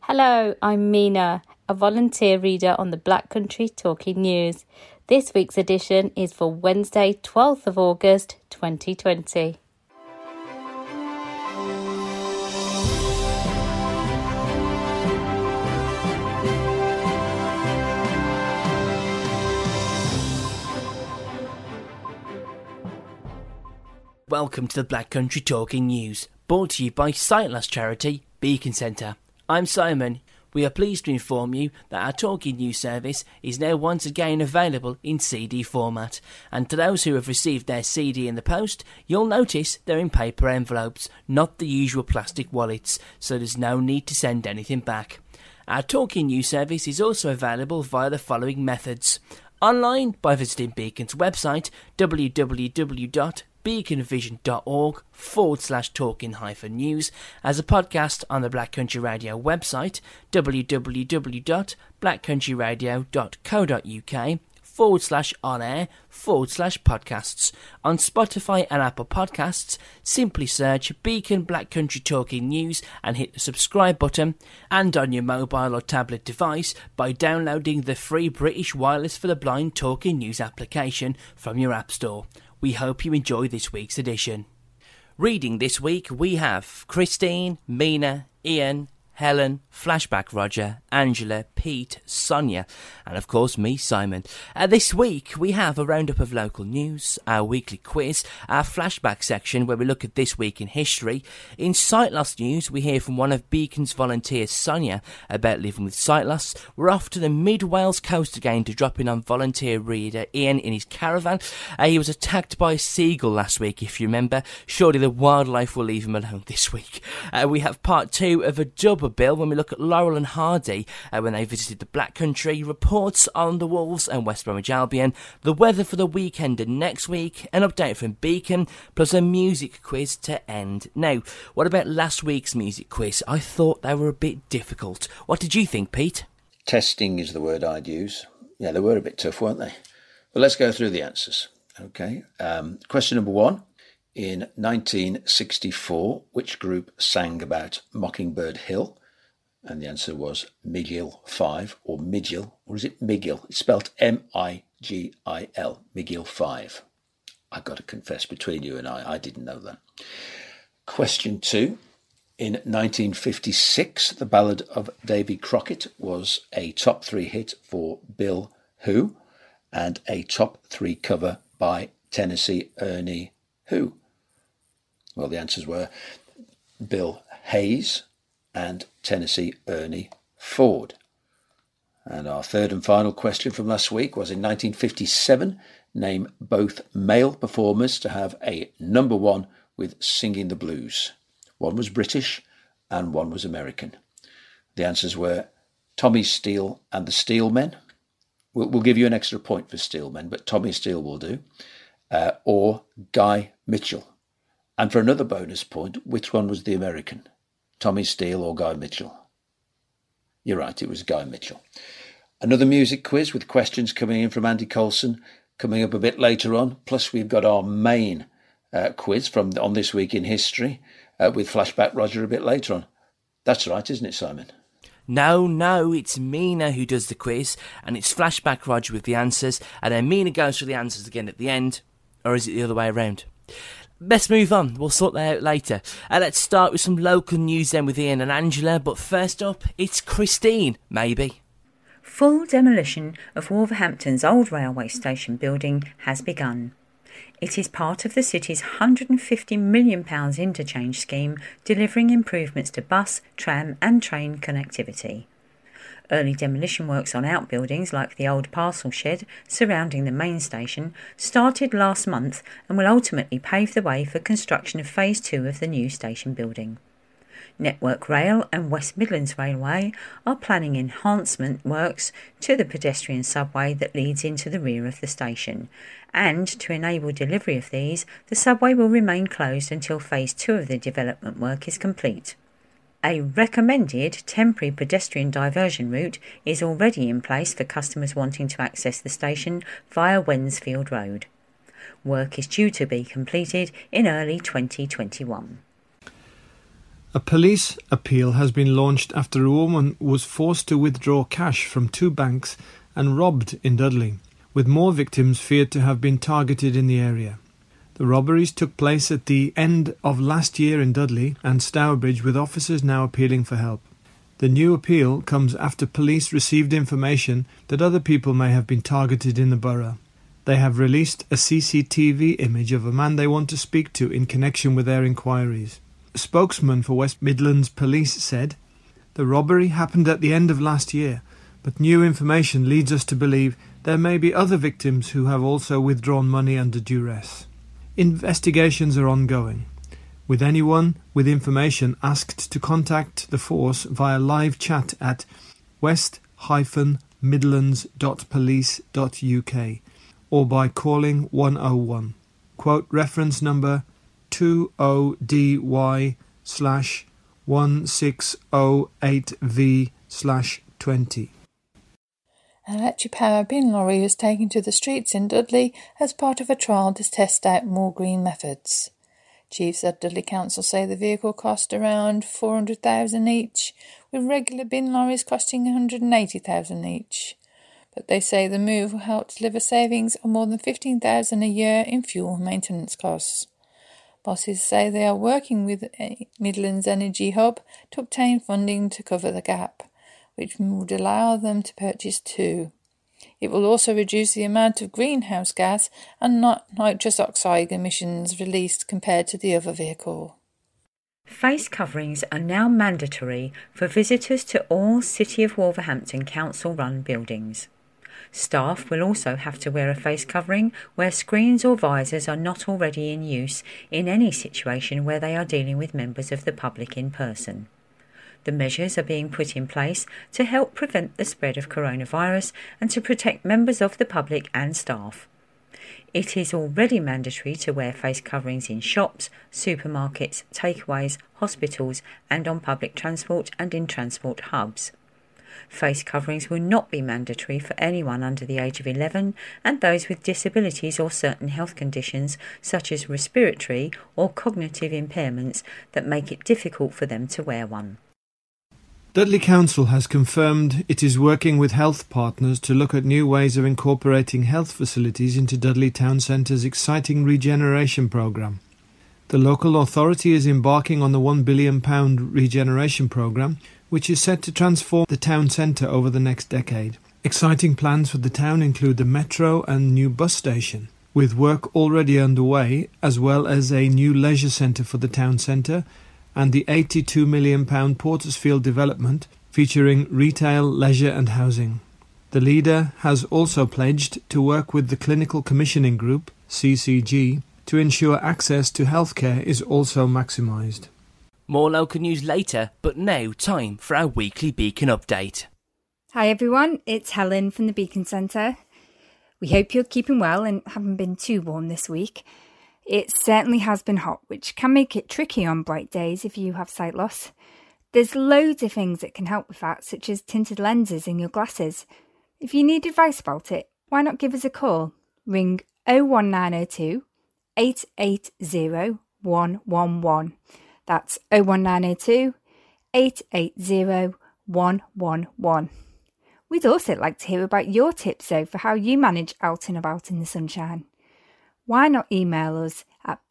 Hello, I'm Mina, a volunteer reader on the Black Country Talking News. This week's edition is for Wednesday, 12th of August, 2020. Welcome to the Black Country Talking News, brought to you by Sightless charity Beacon Centre. I'm Simon. We are pleased to inform you that our Talking News service is now once again available in CD format, and to those who have received their CD in the post, you'll notice they're in paper envelopes, not the usual plastic wallets, so there's no need to send anything back. Our Talking News service is also available via the following methods: online by visiting Beacon's website www.beaconvision.org/talking-news, as a podcast on the Black Country Radio website www.blackcountryradio.co.uk/on-air/podcasts. On Spotify and Apple Podcasts, simply search Beacon Black Country Talking News and hit the subscribe button, and on your mobile or tablet device by downloading the free British Wireless for the Blind Talking News application from your App Store. We hope you enjoy this week's edition. Reading this week we have Christine, Mina, Ian, Helen, Flashback Roger, Angela, Pete, Sonia, and of course me, Simon. This week we have a roundup of local news, our weekly quiz, our flashback section where we look at this week in history. In sight loss news we hear from one of Beacon's volunteers, Sonia, about living with sight loss. We're off to the mid Wales coast again to drop in on volunteer reader Ian in his caravan. He was attacked by a seagull last week, if you remember. Surely the wildlife will leave him alone this week. We have part 2 of a double bill when we look at Laurel and Hardy when they visited the Black Country, reports on the Wolves and West Bromwich Albion, the weather for the weekend and next week, an update from Beacon, plus a music quiz to end. Now, what about last week's music quiz? I thought they were a bit difficult. What did you think, Pete? Testing is the word I'd use. Yeah, they were a bit tough, weren't they? But let's go through the answers. Okay. Question number 1. In 1964, which group sang about Mockingbird Hill? And the answer was Migil 5, or Migil, or is it Migil? It's spelled M-I-G-I-L, Migil 5. I've got to confess, between you and I didn't know that. Question 2. In 1956, the Ballad of Davy Crockett was a top 3 hit for Bill Who, and a top 3 cover by Tennessee Ernie Who? Well, the answers were Bill Hayes and Tennessee Ernie Ford. And our third and final question from last week was in 1957, name both male performers to have a number 1 with Singing the Blues. One was British and one was American. The answers were Tommy Steele and the Steelmen. We'll give you an extra point for Steelmen, but Tommy Steele will do. Or Guy Mitchell. And for another bonus point, which one was the American? Tommy Steele or Guy Mitchell? You're right, it was Guy Mitchell. Another music quiz with questions coming in from Andy Colson coming up a bit later on. Plus we've got our main quiz on This Week in History with Flashback Roger a bit later on. That's right, isn't it, Simon? No, it's Mina who does the quiz, and it's Flashback Roger with the answers, and then Mina goes through the answers again at the end. Or is it the other way around? Let's move on, we'll sort that out later. Let's start with some local news then with Ian and Angela, but first up, it's Christine, maybe. Full demolition of Wolverhampton's old railway station building has begun. It is part of the city's £150 million interchange scheme, delivering improvements to bus, tram and train connectivity. Early demolition works on outbuildings like the old parcel shed surrounding the main station started last month and will ultimately pave the way for construction of Phase 2 of the new station building. Network Rail and West Midlands Railway are planning enhancement works to the pedestrian subway that leads into the rear of the station, and to enable delivery of these, the subway will remain closed until Phase 2 of the development work is complete. A recommended temporary pedestrian diversion route is already in place for customers wanting to access the station via Wensfield Road. Work is due to be completed in early 2021. A police appeal has been launched after a woman was forced to withdraw cash from 2 banks and robbed in Dudley, with more victims feared to have been targeted in the area. The robberies took place at the end of last year in Dudley and Stourbridge, with officers now appealing for help. The new appeal comes after police received information that other people may have been targeted in the borough. They have released a CCTV image of a man they want to speak to in connection with their inquiries. A spokesman for West Midlands Police said, "The robbery happened at the end of last year, but new information leads us to believe there may be other victims who have also withdrawn money under duress. Investigations are ongoing, with anyone with information asked to contact the force via live chat at west-midlands.police.uk or by calling 101. Quote reference number 20DY/1608V/20. An electric power bin lorry was taken to the streets in Dudley as part of a trial to test out more green methods. Chiefs at Dudley Council say the vehicle cost around $400,000 each, with regular bin lorries costing $180,000 each. But they say the move will help deliver savings of more than $15,000 a year in fuel and maintenance costs. Bosses say they are working with Midlands Energy Hub to obtain funding to cover the gap, which would allow them to purchase 2. It will also reduce the amount of greenhouse gas and nitrous oxide emissions released compared to the other vehicle. Face coverings are now mandatory for visitors to all City of Wolverhampton council-run buildings. Staff will also have to wear a face covering where screens or visors are not already in use in any situation where they are dealing with members of the public in person. The measures are being put in place to help prevent the spread of coronavirus and to protect members of the public and staff. It is already mandatory to wear face coverings in shops, supermarkets, takeaways, hospitals and on public transport and in transport hubs. Face coverings will not be mandatory for anyone under the age of 11 and those with disabilities or certain health conditions such as respiratory or cognitive impairments that make it difficult for them to wear one. Dudley Council has confirmed it is working with health partners to look at new ways of incorporating health facilities into Dudley Town Centre's exciting regeneration programme. The local authority is embarking on the £1 billion regeneration programme, which is set to transform the town centre over the next decade. Exciting plans for the town include the metro and new bus station, with work already underway, as well as a new leisure centre for the town centre, and the £82 million Portersfield development featuring retail, leisure and housing. The leader has also pledged to work with the Clinical Commissioning Group, CCG, to ensure access to healthcare is also maximised. More local news later, but now time for our weekly Beacon update. Hi everyone, it's Helen from the Beacon Centre. We hope you're keeping well and haven't been too warm this week. It certainly has been hot, which can make it tricky on bright days if you have sight loss. There's loads of things that can help with that, such as tinted lenses in your glasses. If you need advice about it, why not give us a call? Ring 01902 880 111. That's 01902 880 111. We'd also like to hear about your tips though for how you manage out and about in the sunshine. Why not email us at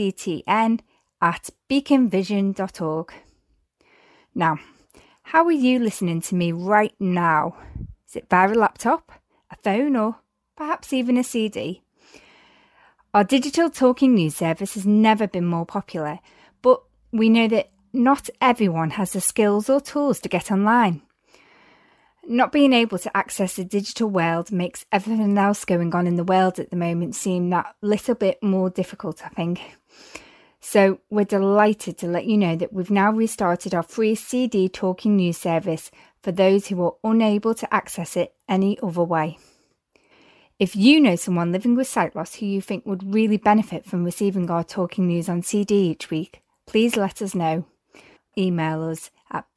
bctn@beaconvision.org. Now, how are you listening to me right now? Is it via a laptop, a phone or perhaps even a CD? Our digital talking news service has never been more popular, but we know that not everyone has the skills or tools to get online. Not being able to access the digital world makes everything else going on in the world at the moment seem that little bit more difficult, I think. So we're delighted to let you know that we've now restarted our free CD talking news service for those who are unable to access it any other way. If you know someone living with sight loss who you think would really benefit from receiving our talking news on CD each week, please let us know. Email us at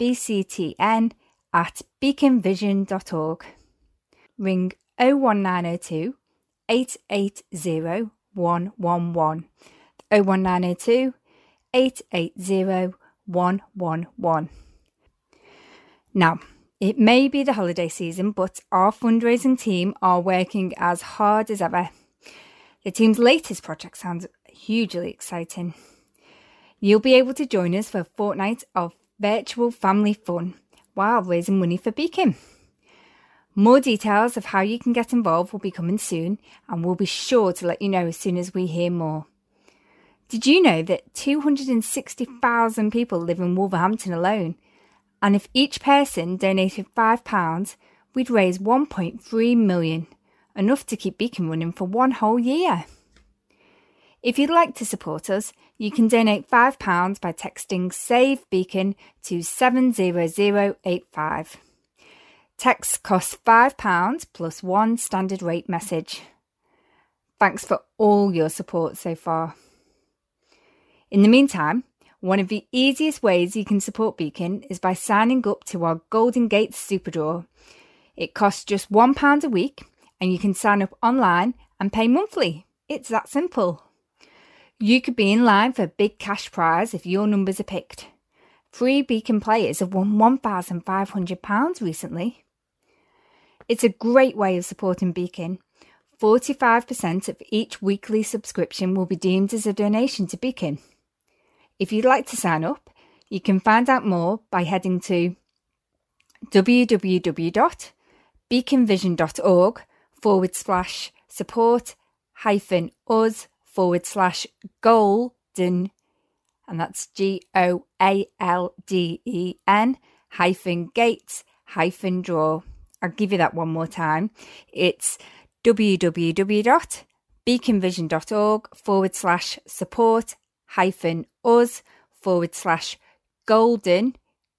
bctn@beaconvision.org. Ring 01902 880 111. 01902 880 111. Now, it may be the holiday season, but our fundraising team are working as hard as ever. The team's latest project sounds hugely exciting. You'll be able to join us for a fortnight of virtual family fun while raising money for Beacon. More details of how you can get involved will be coming soon, and we'll be sure to let you know as soon as we hear more. Did you know that 260,000 people live in Wolverhampton alone? And if each person donated £5, we'd raise 1.3 million, enough to keep Beacon running for one whole year. If you'd like to support us, you can donate £5 by texting Save Beacon to 70085. Texts cost £5 plus one standard rate message. Thanks for all your support so far. In the meantime, one of the easiest ways you can support Beacon is by signing up to our Golden Gates Super Draw. It costs just £1 a week, and you can sign up online and pay monthly. It's that simple. You could be in line for a big cash prize if your numbers are picked. 3 Beacon players have won £1,500 recently. It's a great way of supporting Beacon. 45% of each weekly subscription will be deemed as a donation to Beacon. If you'd like to sign up, you can find out more by heading to www.beaconvision.org/support-us/golden, and that's GOALDEN-gates-draw. I'll give you that one more time. It's www.beaconvision.org/support-us/golden,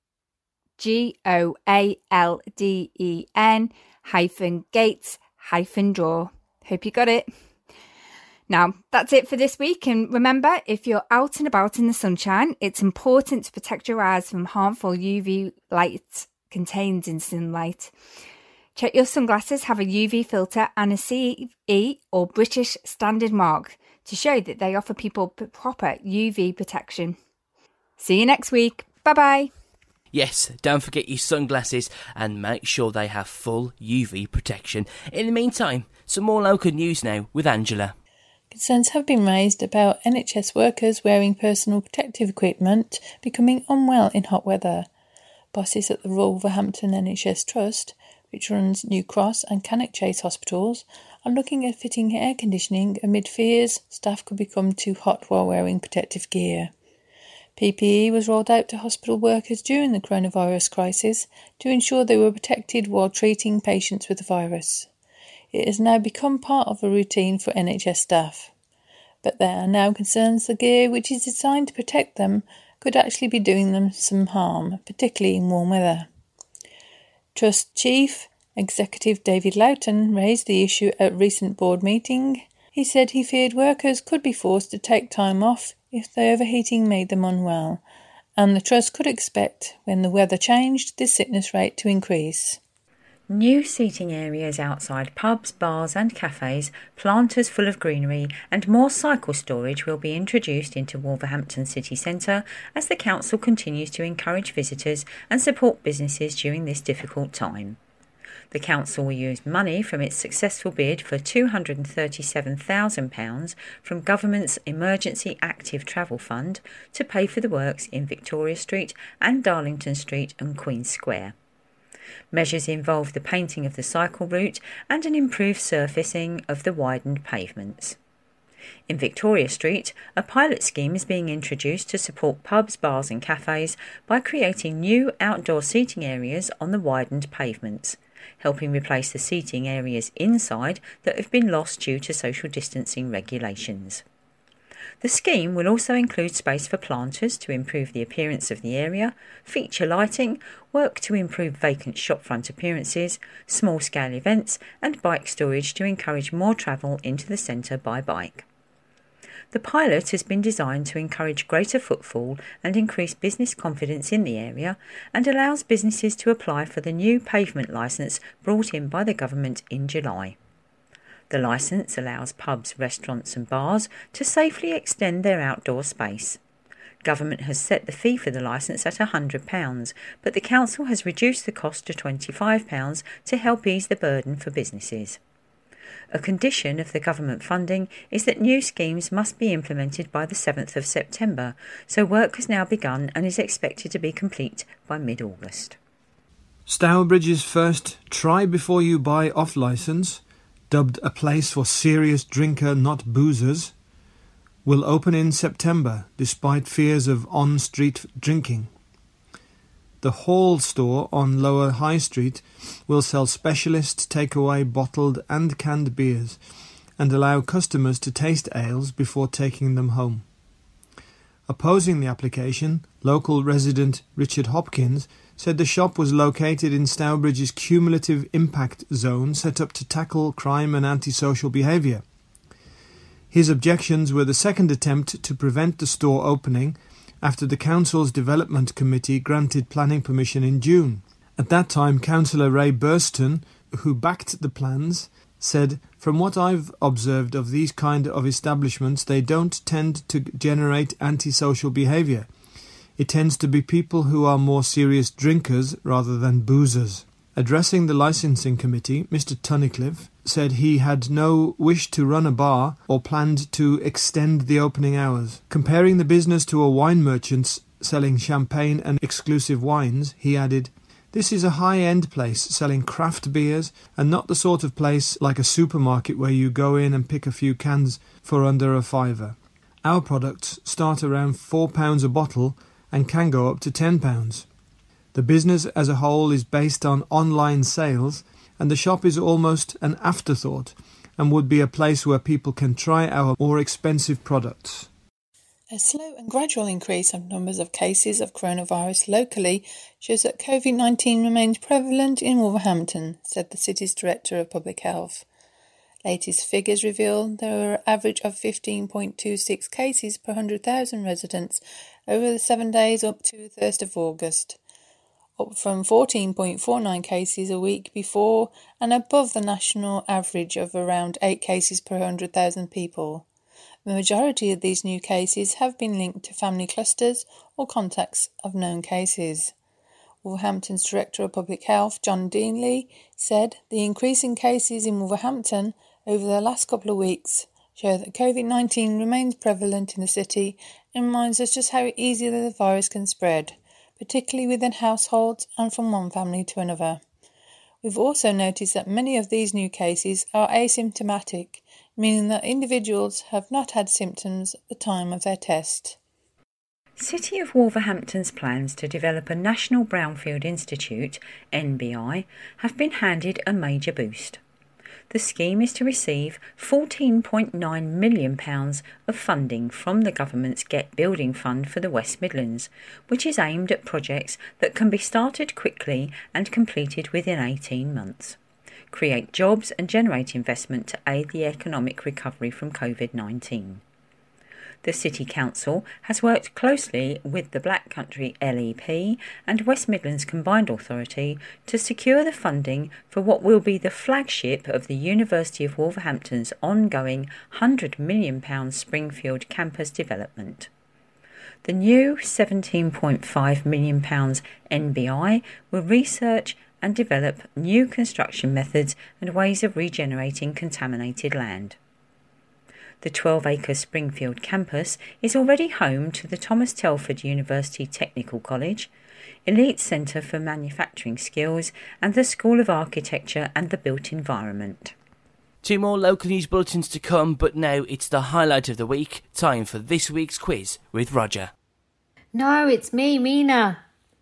GOALDEN-gates-draw. Hope you got it. Now, that's it for this week. And remember, if you're out and about in the sunshine, it's important to protect your eyes from harmful UV light contained in sunlight. Check your sunglasses have a UV filter and a CE or British Standard mark to show that they offer people proper UV protection. See you next week. Bye-bye. Yes, don't forget your sunglasses and make sure they have full UV protection. In the meantime, some more local news now with Angela. Concerns have been raised about NHS workers wearing personal protective equipment becoming unwell in hot weather. Bosses at the Wolverhampton NHS Trust, which runs New Cross and Cannock Chase hospitals, are looking at fitting air conditioning amid fears staff could become too hot while wearing protective gear. PPE was rolled out to hospital workers during the coronavirus crisis to ensure they were protected while treating patients with the virus. It has now become part of a routine for NHS staff. But there are now concerns the gear, which is designed to protect them, could actually be doing them some harm, particularly in warm weather. Trust Chief Executive David Loughton raised the issue at a recent board meeting. He said he feared workers could be forced to take time off if the overheating made them unwell, and the Trust could expect, when the weather changed, the sickness rate to increase. New seating areas outside pubs, bars and cafes, planters full of greenery and more cycle storage will be introduced into Wolverhampton city centre as the council continues to encourage visitors and support businesses during this difficult time. The council will use money from its successful bid for £237,000 from government's Emergency Active Travel Fund to pay for the works in Victoria Street and Darlington Street and Queen Square. Measures involve the painting of the cycle route and an improved surfacing of the widened pavements. In Victoria Street, a pilot scheme is being introduced to support pubs, bars and cafes by creating new outdoor seating areas on the widened pavements, helping replace the seating areas inside that have been lost due to social distancing regulations. The scheme will also include space for planters to improve the appearance of the area, feature lighting, work to improve vacant shopfront appearances, small-scale events and bike storage to encourage more travel into the centre by bike. The pilot has been designed to encourage greater footfall and increase business confidence in the area and allows businesses to apply for the new pavement licence brought in by the government in July. The licence allows pubs, restaurants and bars to safely extend their outdoor space. Government has set the fee for the licence at £100, but the council has reduced the cost to £25 to help ease the burden for businesses. A condition of the government funding is that new schemes must be implemented by the 7th of September, so work has now begun and is expected to be complete by mid-August. Stourbridge's first Try Before You Buy off licence, dubbed a place for serious drinker not boozers, will open in September despite fears of on-street drinking. The Hall store on Lower High Street will sell specialist takeaway bottled and canned beers and allow customers to taste ales before taking them home. Opposing the application, local resident Richard Hopkins said the shop was located in Stourbridge's cumulative impact zone set up to tackle crime and antisocial behaviour. His objections were the second attempt to prevent the store opening after the council's development committee granted planning permission in June. At that time, Councillor Ray Burston, who backed the plans, said, "From what I've observed of these kind of establishments, they don't tend to generate antisocial behaviour. It tends to be people who are more serious drinkers rather than boozers." Addressing the licensing committee, Mr Tunnicliffe said he had no wish to run a bar or planned to extend the opening hours. Comparing the business to a wine merchant's selling champagne and exclusive wines, he added, "This is a high-end place selling craft beers and not the sort of place like a supermarket where you go in and pick a few cans for under a £5. Our products start around £4 a bottle and can go up to £10. The business as a whole is based on online sales, and the shop is almost an afterthought and would be a place where people can try our more expensive products." A slow and gradual increase of numbers of cases of coronavirus locally shows that COVID-19 remains prevalent in Wolverhampton, said the city's Director of Public Health. Latest figures reveal there were an average of 15.26 cases per 100,000 residents over the 7 days up to the 1st of August. Up from 14.49 cases a week before and above the national average of around 8 cases per 100,000 people. The majority of these new cases have been linked to family clusters or contacts of known cases. Wolverhampton's Director of Public Health, John Deanley, said the increase in cases in Wolverhampton over the last couple of weeks show that COVID-19 remains prevalent in the city and reminds us just how easily the virus can spread, particularly within households and from one family to another. We've also noticed that many of these new cases are asymptomatic, meaning that individuals have not had symptoms at the time of their test. City of Wolverhampton's plans to develop a National Brownfield Institute, NBI, have been handed a major boost. The scheme is to receive £14.9 million of funding from the government's Get Building Fund for the West Midlands, which is aimed at projects that can be started quickly and completed within 18 months, create jobs and generate investment to aid the economic recovery from COVID-19. The City Council has worked closely with the Black Country LEP and West Midlands Combined Authority to secure the funding for what will be the flagship of the University of Wolverhampton's ongoing £100 million Springfield campus development. The new £17.5 million NBI will research and develop new construction methods and ways of regenerating contaminated land. The 12-acre Springfield campus is already home to the Thomas Telford University Technical College, Elite Centre for Manufacturing Skills and the School of Architecture and the Built Environment. 2 more local news bulletins to come, but now it's the highlight of the week. Time for this week's quiz with Roger. No, it's me, Mina.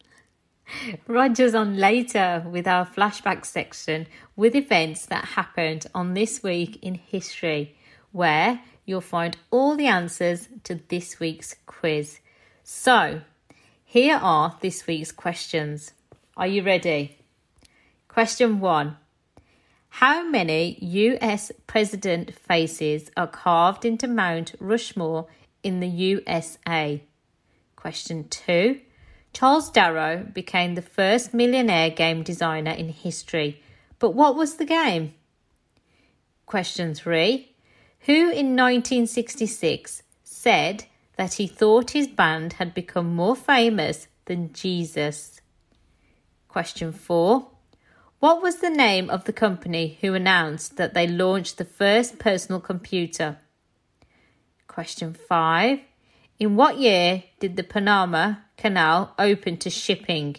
Roger's on later with our flashback section with events that happened on this week in history, where you'll find all the answers to this week's quiz. So, here are this week's questions. Are you ready? Question 1. How many US president faces are carved into Mount Rushmore in the USA? Question 2. Charles Darrow became the first millionaire game designer in history, but what was the game? Question 3. Who in 1966 said that he thought his band had become more famous than Jesus? Question 4. What was the name of the company who announced that they launched the first personal computer? Question 5. In what year did the Panama Canal open to shipping?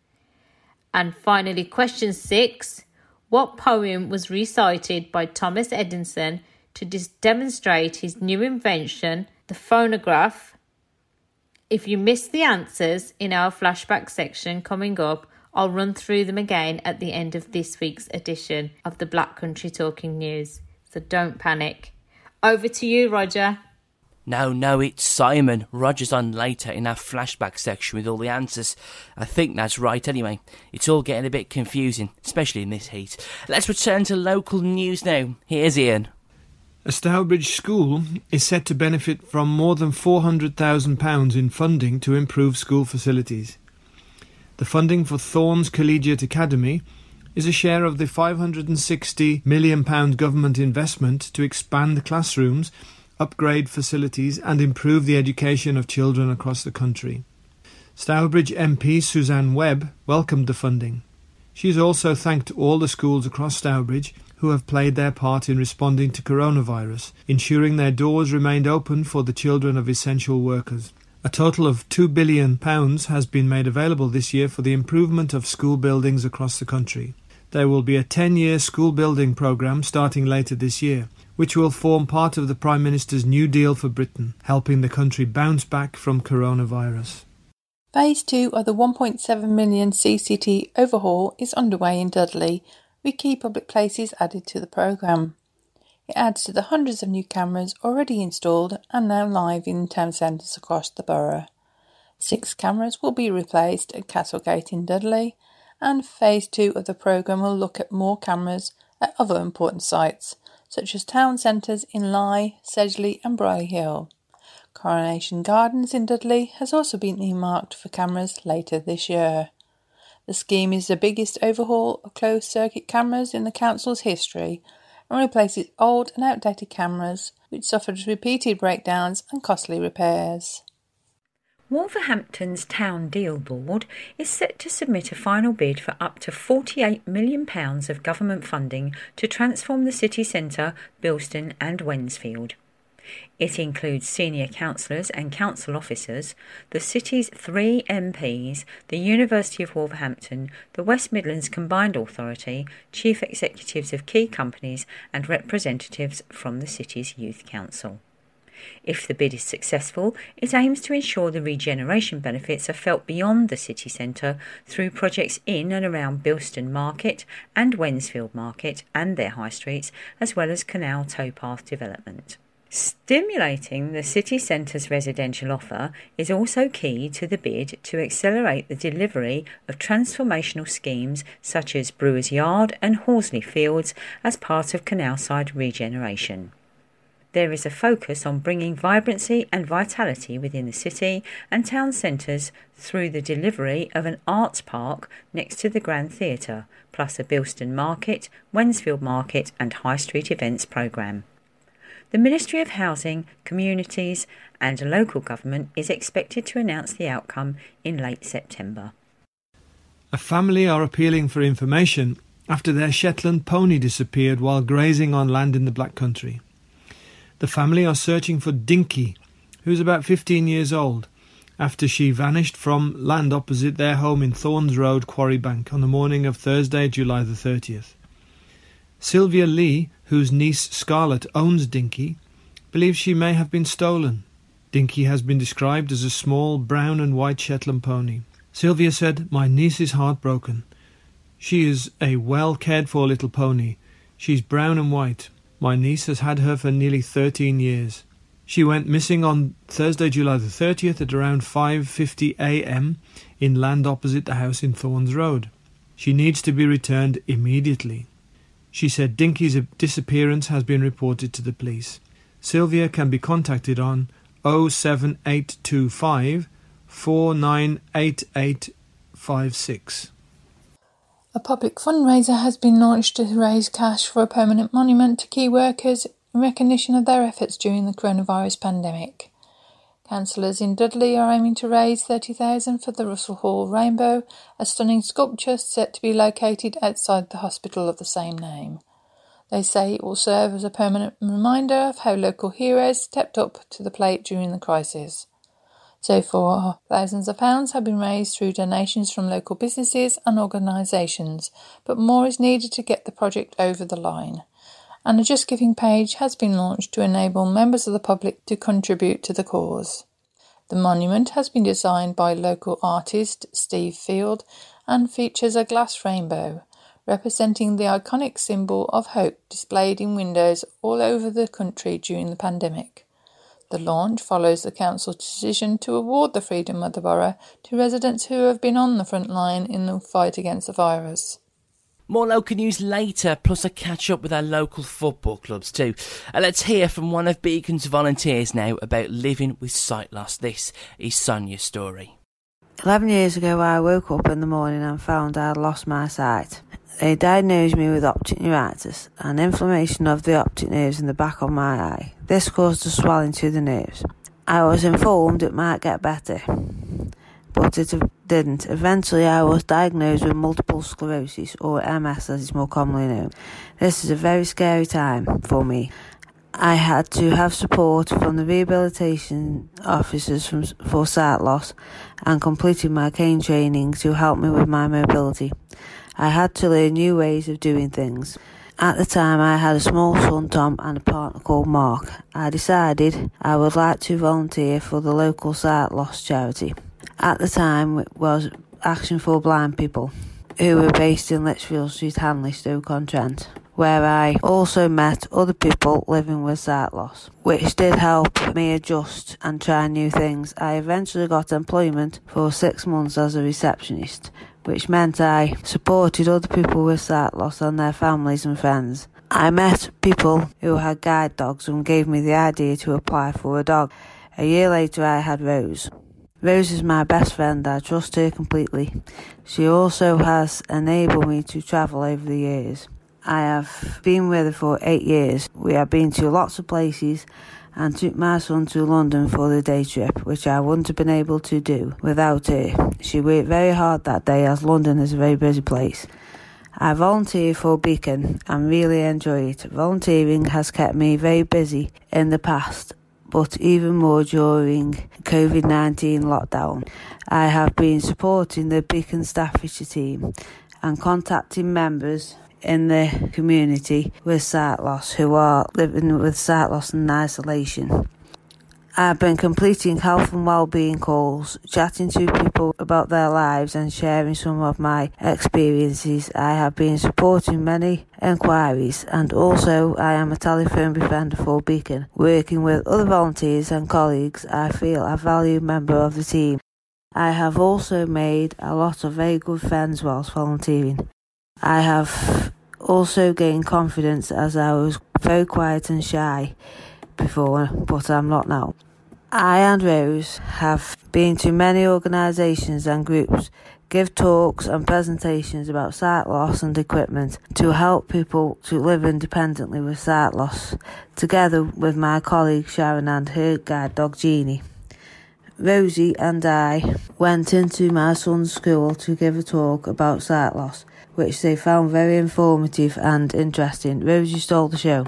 And finally, question 6. What poem was recited by Thomas Edison to demonstrate his new invention, the phonograph? If you missed the answers in our flashback section coming up, I'll run through them again at the end of this week's edition of the Black Country Talking News. So don't panic. Over to you, Roger. No, it's Simon. Roger's on later in our flashback section with all the answers. I think that's right anyway. It's all getting a bit confusing, especially in this heat. Let's return to local news now. Here's Ian. A Stourbridge school is set to benefit from more than £400,000 in funding to improve school facilities. The funding for Thorns Collegiate Academy is a share of the £560 million government investment to expand classrooms, upgrade facilities and improve the education of children across the country. Stourbridge MP Suzanne Webb welcomed the funding. She has also thanked all the schools across Stourbridge who have played their part in responding to coronavirus, ensuring their doors remained open for the children of essential workers. A total of £2 billion has been made available this year for the improvement of school buildings across the country. There will be a 10-year school building programme starting later this year, which will form part of the Prime Minister's New Deal for Britain, helping the country bounce back from coronavirus. Phase 2 of the 1.7 million CCT overhaul is underway in Dudley, with key public places added to the programme. It adds to the hundreds of new cameras already installed and now live in town centres across the borough. 6 cameras will be replaced at Castlegate in Dudley, and Phase 2 of the programme will look at more cameras at other important sites, such as town centres in Lye, Sedgley and Brierley Hill. Coronation Gardens in Dudley has also been earmarked for cameras later this year. The scheme is the biggest overhaul of closed-circuit cameras in the council's history and replaces old and outdated cameras which suffered repeated breakdowns and costly repairs. Wolverhampton's Town Deal Board is set to submit a final bid for up to £48 million of government funding to transform the city centre, Bilston and Wednesfield. It includes senior councillors and council officers, the city's 3 MPs, the University of Wolverhampton, the West Midlands Combined Authority, chief executives of key companies and representatives from the city's Youth Council. If the bid is successful, it aims to ensure the regeneration benefits are felt beyond the city centre through projects in and around Bilston Market and Wednesfield Market and their high streets, as well as canal towpath development. Stimulating the city centre's residential offer is also key to the bid to accelerate the delivery of transformational schemes such as Brewers Yard and Horsley Fields as part of canal-side regeneration. There is a focus on bringing vibrancy and vitality within the city and town centres through the delivery of an arts park next to the Grand Theatre, plus a Bilston Market, Wednesfield Market and High Street events programme. The Ministry of Housing, Communities and Local Government is expected to announce the outcome in late September. A family are appealing for information after their Shetland pony disappeared while grazing on land in the Black Country. The family are searching for Dinky, who's about 15 years old, after she vanished from land opposite their home in Thorns Road, Quarrybank, on the morning of Thursday, July the 30th. Sylvia Lee, whose niece Scarlett owns Dinky, believes she may have been stolen. Dinky has been described as a small brown and white Shetland pony. Sylvia said, "My niece is heartbroken. She is a well cared for little pony. She's brown and white. My niece has had her for nearly 13 years. She went missing on Thursday, July the 30th at around 5:50 a.m. in land opposite the house in Thorns Road. She needs to be returned immediately." She said Dinky's disappearance has been reported to the police. Sylvia can be contacted on 07825 498856. A public fundraiser has been launched to raise cash for a permanent monument to key workers in recognition of their efforts during the coronavirus pandemic. Councillors in Dudley are aiming to raise $30,000 for the Russell Hall Rainbow, a stunning sculpture set to be located outside the hospital of the same name. They say it will serve as a permanent reminder of how local heroes stepped up to the plate during the crisis. So far, thousands of pounds have been raised through donations from local businesses and organisations, but more is needed to get the project over the line. And a Just Giving page has been launched to enable members of the public to contribute to the cause. The monument has been designed by local artist Steve Field and features a glass rainbow, representing the iconic symbol of hope displayed in windows all over the country during the pandemic. The launch follows the council's decision to award the Freedom of the Borough to residents who have been on the front line in the fight against the virus. More local news later, plus a catch-up with our local football clubs too. Let's hear from one of Beacon's volunteers now about living with sight loss. This is Sonia's story. 11 years ago I woke up in the morning and found I had lost my sight. They diagnosed me with optic neuritis, an inflammation of the optic nerves in the back of my eye. This caused a swelling to the nerves. I was informed it might get better, but it didn't. Eventually I was diagnosed with multiple sclerosis, or MS as it's more commonly known. This is a very scary time for me. I had to have support from the rehabilitation officers for sight loss and completed my cane training to help me with my mobility. I had to learn new ways of doing things. At the time I had a small son Tom and a partner called Mark. I decided I would like to volunteer for the local sight loss charity. At the time it was Action for Blind People, who were based in Litchfield Street, Hanley, Stoke-on-Trent, where I also met other people living with sight loss, which did help me adjust and try new things. I eventually got employment for 6 months as a receptionist, which meant I supported other people with sight loss and their families and friends. I met people who had guide dogs and gave me the idea to apply for a dog. A year later I had Rose. Rose is my best friend. I trust her completely. She also has enabled me to travel over the years. I have been with her for 8 years. We have been to lots of places and took my son to London for the day trip, which I wouldn't have been able to do without her. She worked very hard that day as London is a very busy place. I volunteer for Beacon and really enjoy it. Volunteering has kept me very busy in the past, but even more during COVID-19 lockdown. I have been supporting the Beacon Staffordshire team and contacting members in the community with sight loss who are living with sight loss and isolation. I've been completing health and wellbeing calls, chatting to people about their lives and sharing some of my experiences. I have been supporting many enquiries, and also I am a telephone befriender for Beacon, working with other volunteers and colleagues. I feel a valued member of the team. I have also made a lot of very good friends whilst volunteering. I have also gained confidence, as I was very quiet and shy before, but I'm not now. I and Rose have been to many organisations and groups, give talks and presentations about sight loss and equipment to help people to live independently with sight loss, together with my colleague Sharon and her guide dog Jeannie. Rosie and I went into my son's school to give a talk about sight loss, which they found very informative and interesting. Rosie stole the show.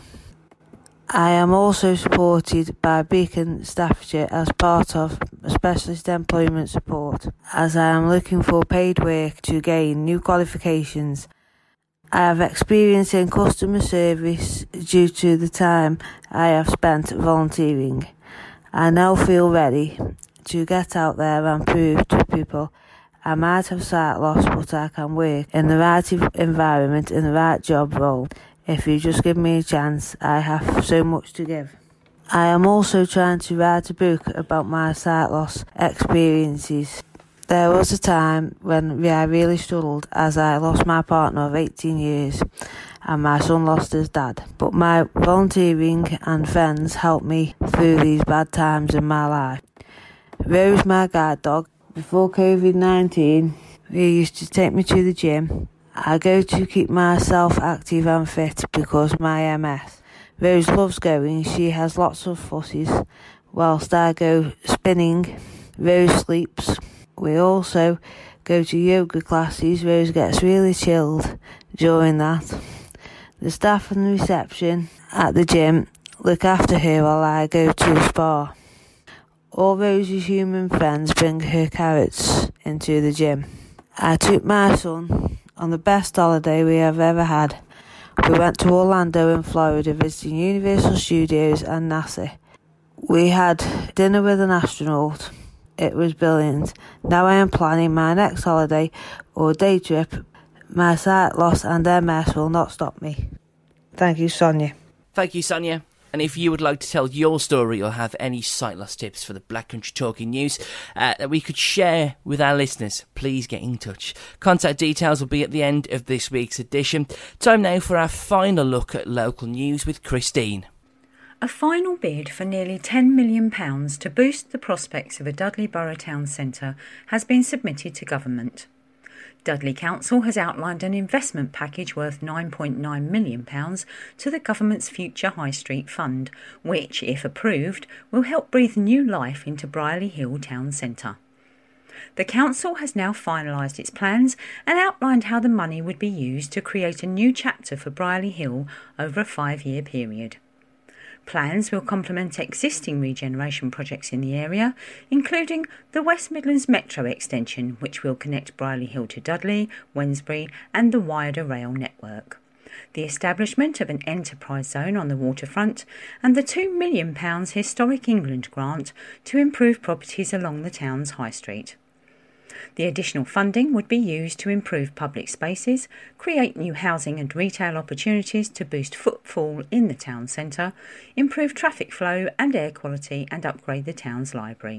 I am also supported by Beacon Staffordshire as part of specialist employment support, as I am looking for paid work to gain new qualifications. I have experience in customer service due to the time I have spent volunteering. I now feel ready to get out there and prove to people I might have sight loss, but I can work in the right environment, in the right job role. If you just give me a chance, I have so much to give. I am also trying to write a book about my sight loss experiences. There was a time when I really struggled, as I lost my partner of 18 years and my son lost his dad. But my volunteering and friends helped me through these bad times in my life. Rose, my guide dog, before COVID-19, he used to take me to the gym. I go to keep myself active and fit because my MS. Rose loves going. She has lots of fusses whilst I go spinning. Rose sleeps. We also go to yoga classes. Rose gets really chilled during that. The staff and the reception at the gym look after her while I go to the spa. All Rose's human friends bring her carrots into the gym. I took my son on the best holiday we have ever had. We went to Orlando in Florida visiting Universal Studios and NASA. We had dinner with an astronaut. It was brilliant. Now I am planning my next holiday or day trip. My sight loss and MS will not stop me. Thank you, Sonia. Thank you, Sonia. And if you would like to tell your story or have any sight loss tips for the Black Country Talking News that we could share with our listeners, please get in touch. Contact details will be at the end of this week's edition. Time now for our final look at local news with Christine. A final bid for nearly £10 million to boost the prospects of a Dudley Borough Town Centre has been submitted to government. Dudley Council has outlined an investment package worth £9.9 million to the government's Future High Street Fund, which, if approved, will help breathe new life into Brierley Hill Town Centre. The council has now finalised its plans and outlined how the money would be used to create a new chapter for Brierley Hill over a 5-year period. Plans will complement existing regeneration projects in the area, including the West Midlands Metro extension, which will connect Brierley Hill to Dudley, Wednesbury and the wider rail network, the establishment of an enterprise zone on the waterfront, and the £2 million Historic England grant to improve properties along the town's high street. The additional funding would be used to improve public spaces, create new housing and retail opportunities to boost footfall in the town centre, improve traffic flow and air quality and upgrade the town's library.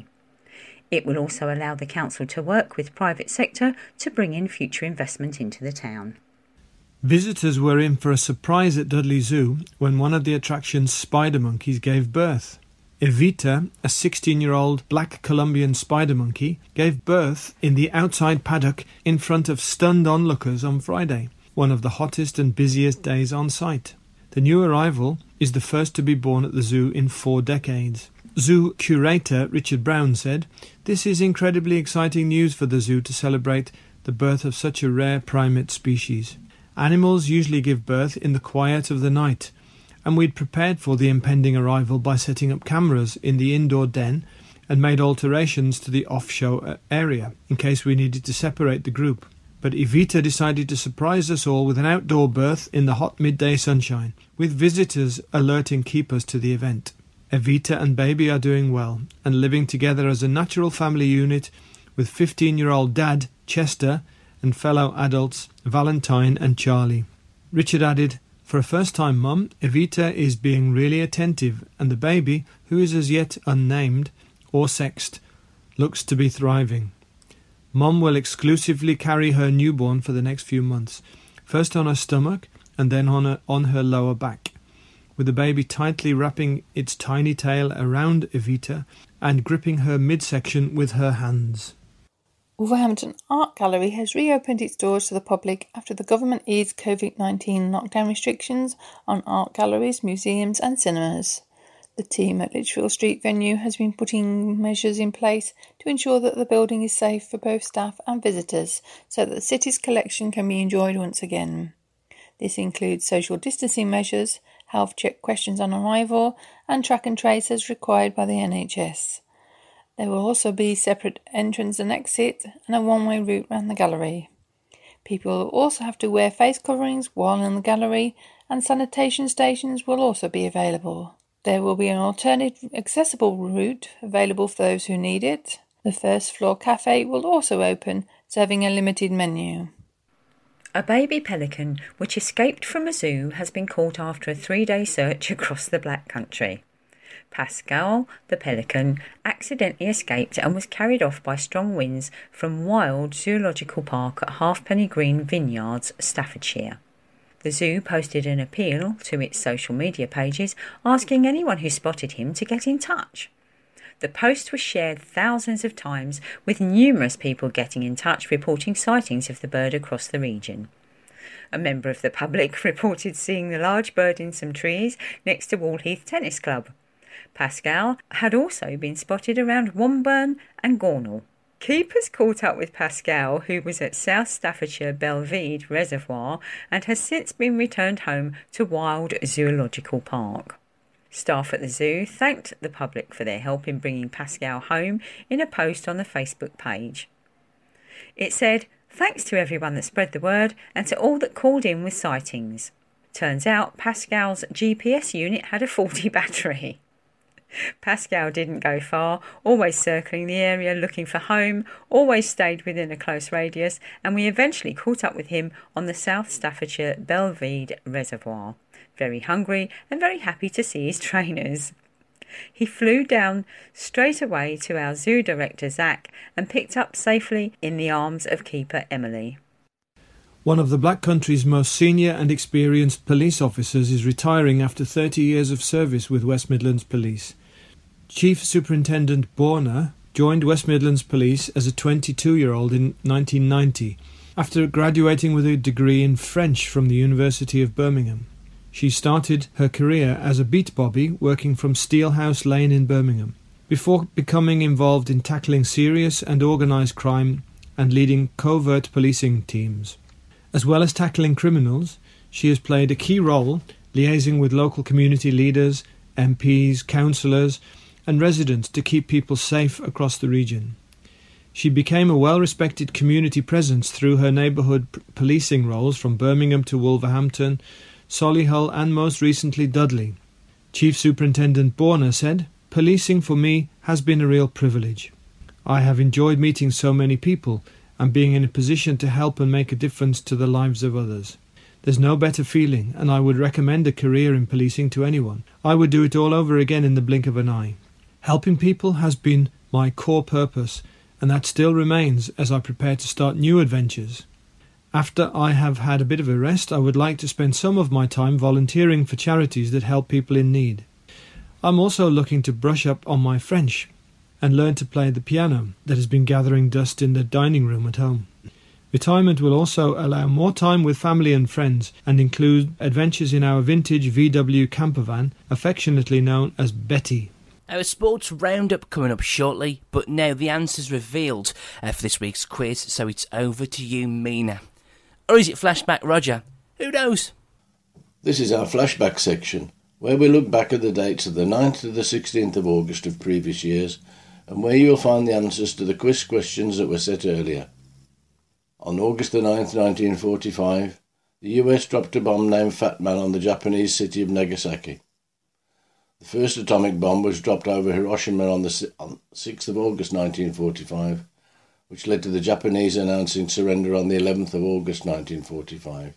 It will also allow the council to work with private sector to bring in future investment into the town. Visitors were in for a surprise at Dudley Zoo when one of the attraction's spider monkeys gave birth. Evita, a 16-year-old black Colombian spider monkey, gave birth in the outside paddock in front of stunned onlookers on Friday, one of the hottest and busiest days on site. The new arrival is the first to be born at the zoo in 4 decades. Zoo curator Richard Brown said, "This is incredibly exciting news for the zoo to celebrate the birth of such a rare primate species. Animals usually give birth in the quiet of the night, and we'd prepared for the impending arrival by setting up cameras in the indoor den and made alterations to the off-show area in case we needed to separate the group. But Evita decided to surprise us all with an outdoor birth in the hot midday sunshine, with visitors alerting keepers to the event. Evita and baby are doing well and living together as a natural family unit with 15-year-old dad, Chester, and fellow adults, Valentine and Charlie." Richard added, "For a first-time mum, Evita is being really attentive, and the baby, who is as yet unnamed or sexed, looks to be thriving. Mum will exclusively carry her newborn for the next few months, first on her stomach and then on her lower back, with the baby tightly wrapping its tiny tail around Evita and gripping her midsection with her hands." Wolverhampton Art Gallery has reopened its doors to the public after the government eased COVID-19 lockdown restrictions on art galleries, museums and cinemas. The team at Lichfield Street venue has been putting measures in place to ensure that the building is safe for both staff and visitors so that the city's collection can be enjoyed once again. This includes social distancing measures, health check questions on arrival and track and trace as required by the NHS. There will also be separate entrance and exit and a one-way route around the gallery. People will also have to wear face coverings while in the gallery, and sanitation stations will also be available. There will be an alternative accessible route available for those who need it. The first floor cafe will also open, serving a limited menu. A baby pelican which escaped from a zoo has been caught after a 3-day search across the Black Country. Pascal, the pelican, accidentally escaped and was carried off by strong winds from Wild Zoological Park at Halfpenny Green Vineyards, Staffordshire. The zoo posted an appeal to its social media pages asking anyone who spotted him to get in touch. The post was shared thousands of times, with numerous people getting in touch reporting sightings of the bird across the region. A member of the public reported seeing the large bird in some trees next to Wallheath Tennis Club. Pascal had also been spotted around Womburn and Gornal. Keepers caught up with Pascal, who was at South Staffordshire Belvidere Reservoir and has since been returned home to Wild Zoological Park. Staff at the zoo thanked the public for their help in bringing Pascal home in a post on the Facebook page. It said, "Thanks to everyone that spread the word and to all that called in with sightings. Turns out Pascal's GPS unit had a faulty battery." Pascal didn't go far, always circling the area looking for home, always stayed within a close radius, and we eventually caught up with him on the South Staffordshire Belvidere Reservoir. Very hungry and very happy to see his trainers. He flew down straight away to our zoo director Zach and picked up safely in the arms of keeper Emily. One of the Black Country's most senior and experienced police officers is retiring after 30 years of service with West Midlands Police. Chief Superintendent Borner joined West Midlands Police as a 22-year-old in 1990, after graduating with a degree in French from the University of Birmingham. She started her career as a beat bobby working from Steelhouse Lane in Birmingham, before becoming involved in tackling serious and organised crime and leading covert policing teams. As well as tackling criminals, she has played a key role liaising with local community leaders, MPs, councillors and residents to keep people safe across the region. She became a well-respected community presence through her neighbourhood policing roles from Birmingham to Wolverhampton, Solihull and most recently Dudley. Chief Superintendent Borner said, "Policing for me has been a real privilege. I have enjoyed meeting so many people and being in a position to help and make a difference to the lives of others. There's no better feeling, and I would recommend a career in policing to anyone. I would do it all over again in the blink of an eye. Helping people has been my core purpose, and that still remains as I prepare to start new adventures. After I have had a bit of a rest, I would like to spend some of my time volunteering for charities that help people in need. I'm also looking to brush up on my French and learn to play the piano that has been gathering dust in the dining room at home. Retirement will also allow more time with family and friends and include adventures in our vintage VW campervan, affectionately known as Betty." Our sports roundup coming up shortly, but now the answers revealed for this week's quiz, so it's over to you, Mina. Or is it flashback, Roger? Who knows? This is our flashback section, where we look back at the dates of the 9th to the 16th of August of previous years, and where you will find the answers to the quiz questions that were set earlier. On August the 9th, 1945, the US dropped a bomb named Fat Man on the Japanese city of Nagasaki. The first atomic bomb was dropped over Hiroshima on 6th of August 1945, which led to the Japanese announcing surrender on the 11th of August 1945.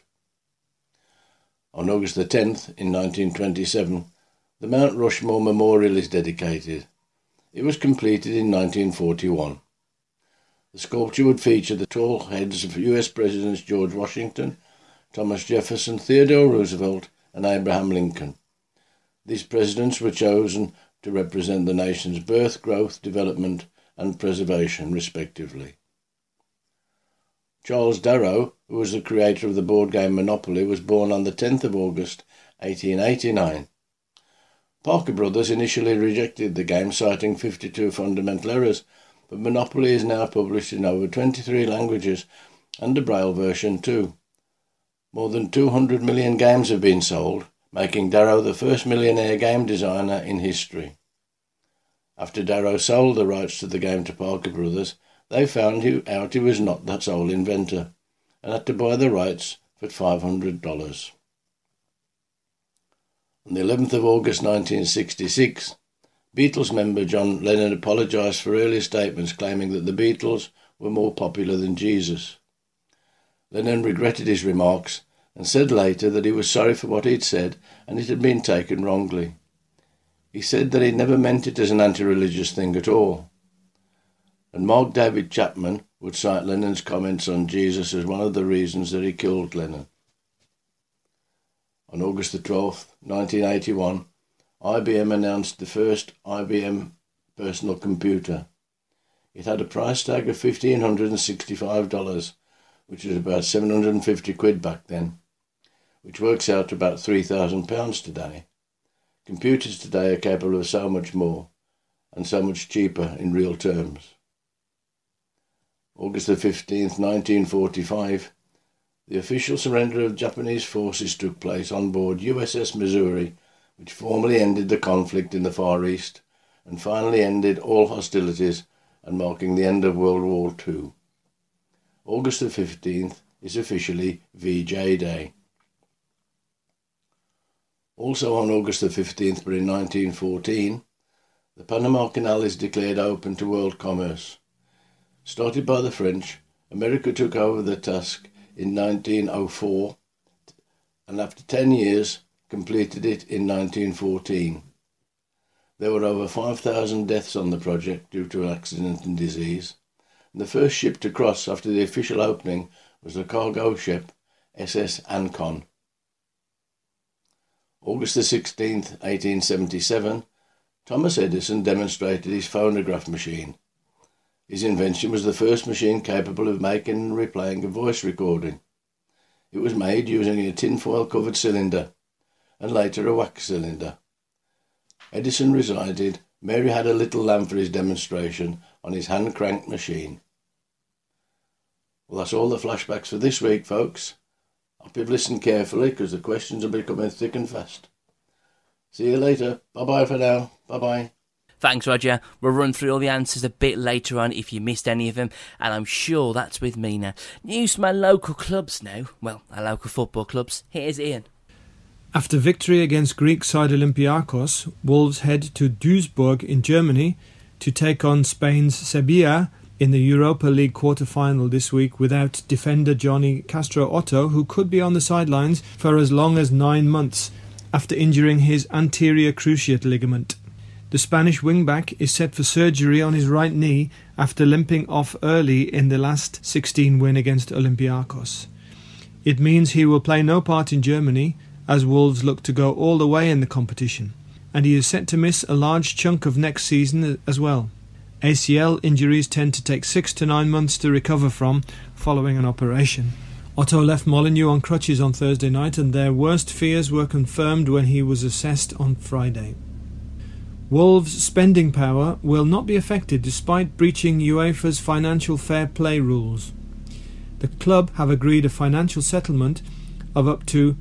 On August the 10th, in 1927, the Mount Rushmore Memorial is dedicated. It was completed in 1941. The sculpture would feature the tall heads of US Presidents George Washington, Thomas Jefferson, Theodore Roosevelt and Abraham Lincoln. These presidents were chosen to represent the nation's birth, growth, development and preservation, respectively. Charles Darrow, who was the creator of the board game Monopoly, was born on the 10th of August 1889. Parker Brothers initially rejected the game, citing 52 fundamental errors, but Monopoly is now published in over 23 languages and a Braille version too. More than 200 million games have been sold, making Darrow the first millionaire game designer in history. After Darrow sold the rights to the game to Parker Brothers, they found out he was not the sole inventor and had to buy the rights for $500. On the 11th of August 1966, Beatles member John Lennon apologised for earlier statements claiming that the Beatles were more popular than Jesus. Lennon regretted his remarks and said later that he was sorry for what he'd said and it had been taken wrongly. He said that he never meant it as an anti-religious thing at all. And Mark David Chapman would cite Lennon's comments on Jesus as one of the reasons that he killed Lennon. On August the 12th, 1981, IBM announced the first IBM personal computer. It had a price tag of $1,565, which was about 750 quid back then, which works out to about £3,000 today. Computers today are capable of so much more, and so much cheaper in real terms. August the 15th, 1945, the official surrender of Japanese forces took place on board USS Missouri, which formally ended the conflict in the Far East and finally ended all hostilities and marking the end of World War II. August the 15th is officially VJ Day. Also on August the 15th, but in 1914, the Panama Canal is declared open to world commerce. Started by the French, America took over the task in 1904 and after 10 years completed it in 1914. There were over 5,000 deaths on the project due to accident and disease. And the first ship to cross after the official opening was the cargo ship SS Ancon. August the 16th, 1877, Thomas Edison demonstrated his phonograph machine. His invention was the first machine capable of making and replaying a voice recording. It was made using a tinfoil-covered cylinder, and later a wax cylinder. Edison resided. Mary had a little lamb for his demonstration on his hand-cranked machine. Well, that's all the flashbacks for this week, folks. I hope you've listened carefully, because the questions are becoming thick and fast. See you later. Bye-bye for now. Bye-bye. Thanks, Roger. We'll run through all the answers a bit later on if you missed any of them, and I'm sure that's with me now. News from our local clubs now. Well, our local football clubs. Here's Ian. After victory against Greek side Olympiacos, Wolves head to Duisburg in Germany to take on Spain's Sevilla in the Europa League quarter-final this week without defender Johnny Castro Otto, who could be on the sidelines for as long as 9 months after injuring his anterior cruciate ligament. The Spanish wing-back is set for surgery on his right knee after limping off early in the last 16 win against Olympiacos. It means he will play no part in Germany as Wolves look to go all the way in the competition, and he is set to miss a large chunk of next season as well. ACL injuries tend to take 6 to 9 months to recover from following an operation. Otto left Molineux on crutches on Thursday night, and their worst fears were confirmed when he was assessed on Friday. Wolves' spending power will not be affected despite breaching UEFA's financial fair play rules. The club have agreed a financial settlement of up to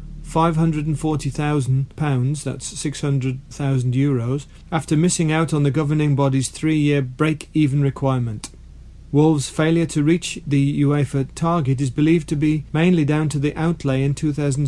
£540,000, that's 600,000 euros, after missing out on the governing body's 3-year break-even requirement. Wolves' failure to reach the UEFA target is believed to be mainly down to the outlay in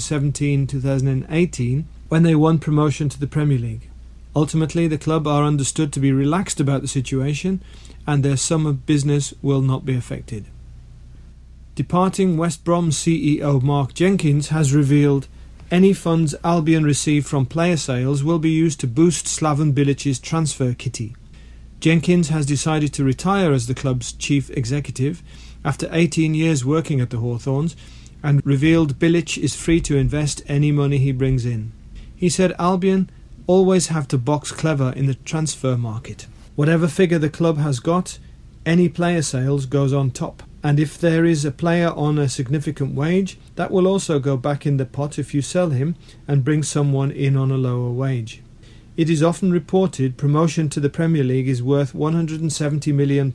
2017-2018 when they won promotion to the Premier League. Ultimately, the club are understood to be relaxed about the situation, and their summer business will not be affected. Departing West Brom CEO Mark Jenkins has revealed any funds Albion receive from player sales will be used to boost Slaven Bilic's transfer kitty. Jenkins has decided to retire as the club's chief executive after 18 years working at the Hawthorns, and revealed Bilic is free to invest any money he brings in. He said Albion always have to box clever in the transfer market. Whatever figure the club has got, any player sales goes on top. And if there is a player on a significant wage, that will also go back in the pot if you sell him and bring someone in on a lower wage. It is often reported promotion to the Premier League is worth £170 million.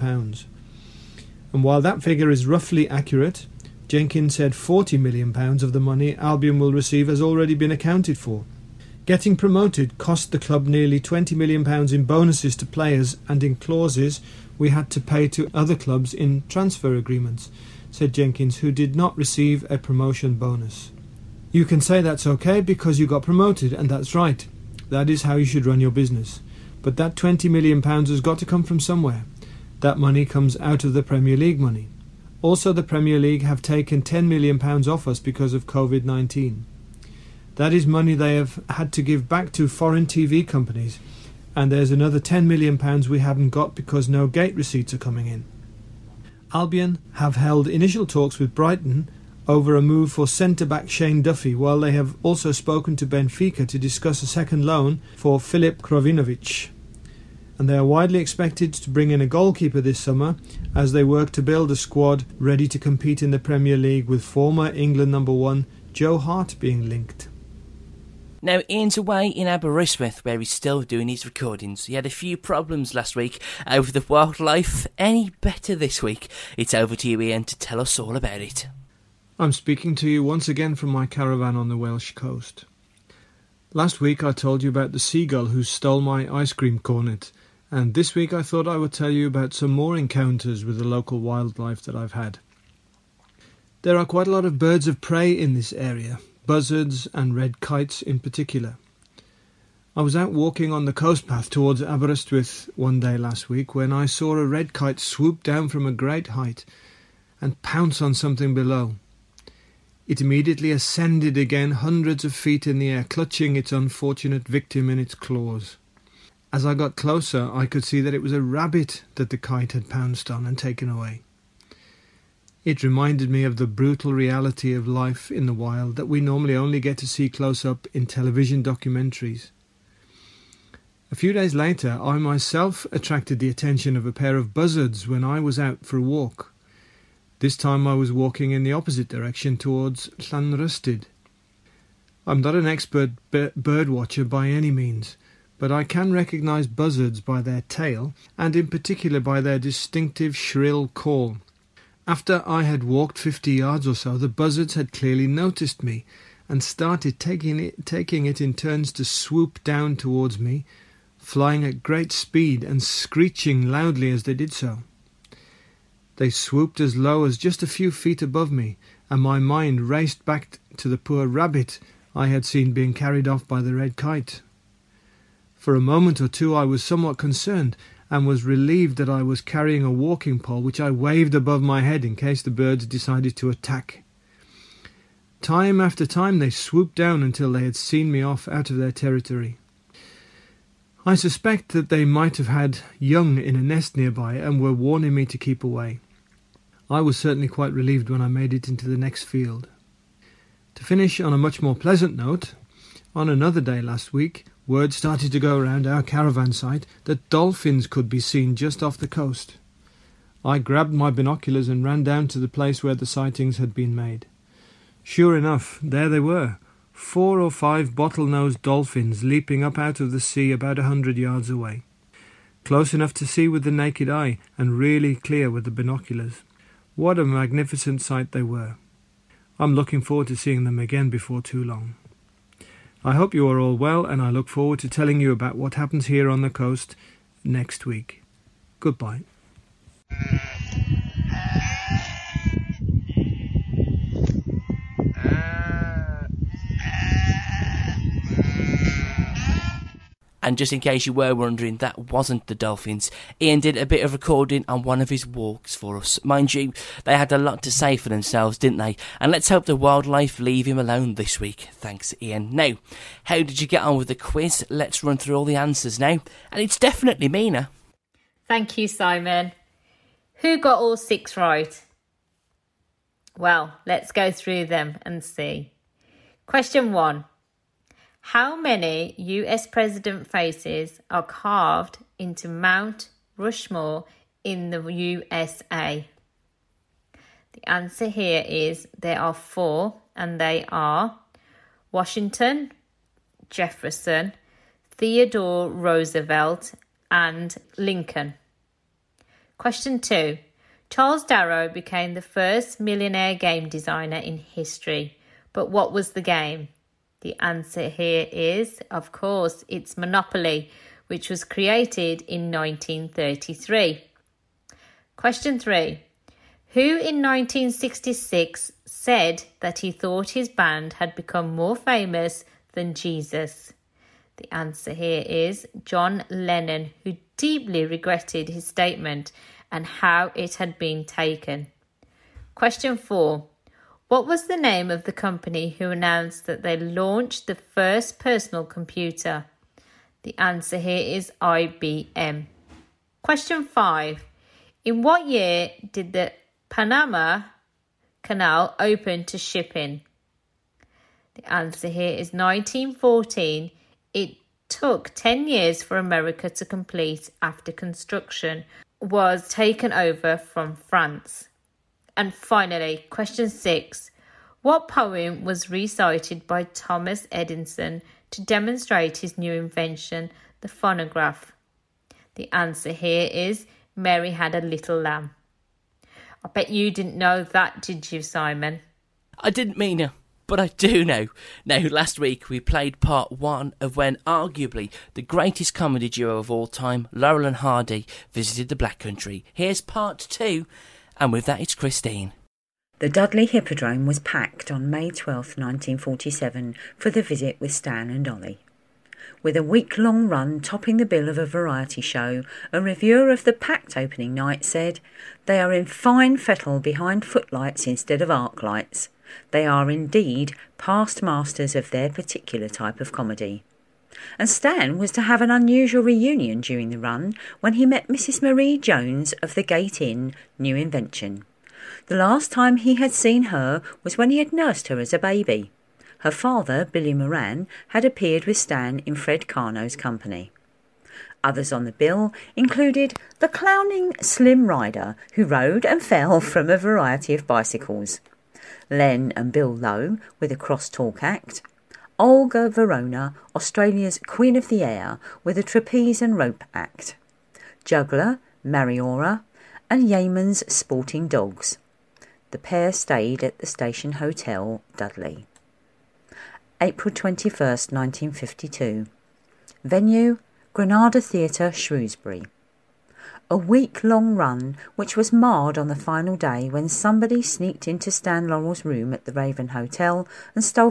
And while that figure is roughly accurate, Jenkins said £40 million of the money Albion will receive has already been accounted for. Getting promoted cost the club nearly £20 million in bonuses to players and in clauses we had to pay to other clubs in transfer agreements, said Jenkins, who did not receive a promotion bonus. You can say that's okay because you got promoted, and that's right. That is how you should run your business. But that £20 million has got to come from somewhere. That money comes out of the Premier League money. Also, the Premier League have taken £10 million off us because of COVID-19. That is money they have had to give back to foreign TV companies, and there's another £10 million we haven't got because no gate receipts are coming in. Albion have held initial talks with Brighton over a move for centre-back Shane Duffy, while they have also spoken to Benfica to discuss a second loan for Filip Krovinovic. And they are widely expected to bring in a goalkeeper this summer as they work to build a squad ready to compete in the Premier League, with former England number 1 Joe Hart being linked. Now, Ian's away in Aberystwyth, where he's still doing his recordings. He had a few problems last week over the wildlife. Any better this week? It's over to you, Ian, to tell us all about it. I'm speaking to you once again from my caravan on the Welsh coast. Last week I told you about the seagull who stole my ice cream cornet, and this week I thought I would tell you about some more encounters with the local wildlife that I've had. There are quite a lot of birds of prey in this area, buzzards and red kites in particular. I was out walking on the coast path towards Aberystwyth one day last week when I saw a red kite swoop down from a great height and pounce on something below. It immediately ascended again hundreds of feet in the air, clutching its unfortunate victim in its claws. As I got closer, I could see that it was a rabbit that the kite had pounced on and taken away. It reminded me of the brutal reality of life in the wild that we normally only get to see close up in television documentaries. A few days later, I myself attracted the attention of a pair of buzzards when I was out for a walk. This time I was walking in the opposite direction towards Llanrystyd. I'm not an expert bird watcher by any means, but I can recognise buzzards by their tail, and in particular by their distinctive shrill call. After I had walked 50 yards or so, the buzzards had clearly noticed me and started taking it in turns to swoop down towards me, flying at great speed and screeching loudly as they did so. They swooped as low as just a few feet above me, and my mind raced back to the poor rabbit I had seen being carried off by the red kite. For a moment or two I was somewhat concerned, and was relieved that I was carrying a walking pole which I waved above my head in case the birds decided to attack. Time after time they swooped down until they had seen me off out of their territory. I suspect that they might have had young in a nest nearby and were warning me to keep away. I was certainly quite relieved when I made it into the next field. To finish on a much more pleasant note, on another day last week, word started to go around our caravan site that dolphins could be seen just off the coast. I grabbed my binoculars and ran down to the place where the sightings had been made. Sure enough, there they were, 4 or 5 bottlenose dolphins leaping up out of the sea about 100 yards away. Close enough to see with the naked eye and really clear with the binoculars. What a magnificent sight they were. I'm looking forward to seeing them again before too long. I hope you are all well, and I look forward to telling you about what happens here on the coast next week. Goodbye. And just in case you were wondering, that wasn't the dolphins. Ian did a bit of recording on one of his walks for us. Mind you, they had a lot to say for themselves, didn't they? And let's hope the wildlife leave him alone this week. Thanks, Ian. Now, how did you get on with the quiz? Let's run through all the answers now. And it's definitely Mina. Thank you, Simon. Who got all 6 right? Well, let's go through them and see. Question 1. How many US president faces are carved into Mount Rushmore in the USA? The answer here is there are 4, and they are Washington, Jefferson, Theodore Roosevelt, and Lincoln. Question 2. Charles Darrow became the first millionaire game designer in history, but what was the game? The answer here is, of course, it's Monopoly, which was created in 1933. Question 3. Who in 1966 said that he thought his band had become more famous than Jesus? The answer here is John Lennon, who deeply regretted his statement and how it had been taken. Question 4. What was the name of the company who announced that they launched the first personal computer? The answer here is IBM. Question 5. In what year did the Panama Canal open to shipping? The answer here is 1914. It took 10 years for America to complete after construction was taken over from France. And finally, question 6. What poem was recited by Thomas Edison to demonstrate his new invention, the phonograph? The answer here is Mary had a little lamb. I bet you didn't know that, did you, Simon? I didn't, Mina, but I do know. Now, last week we played part 1 of when arguably the greatest comedy duo of all time, Laurel and Hardy, visited the Black Country. Here's part 2, and with that it's Christine. The Dudley Hippodrome was packed on May 12, 1947 for the visit with Stan and Ollie. With a week-long run topping the bill of a variety show, a reviewer of the packed opening night said, "They are in fine fettle behind footlights instead of arc lights. They are indeed past masters of their particular type of comedy." And Stan was to have an unusual reunion during the run when he met Mrs. Marie Jones of the Gate Inn, New Invention. The last time he had seen her was when he had nursed her as a baby. Her father, Billy Moran, had appeared with Stan in Fred Carno's company. Others on the bill included the clowning Slim Rider, who rode and fell from a variety of bicycles, Len and Bill Lowe with a cross-talk act, Olga Verona, Australia's Queen of the Air, with a trapeze and rope act, Juggler, Mariora, and Yeaman's Sporting Dogs. The pair stayed at the Station Hotel, Dudley. April 21st, 1952. Venue, Granada Theatre, Shrewsbury. A week-long run which was marred on the final day when somebody sneaked into Stan Laurel's room at the Raven Hotel and stole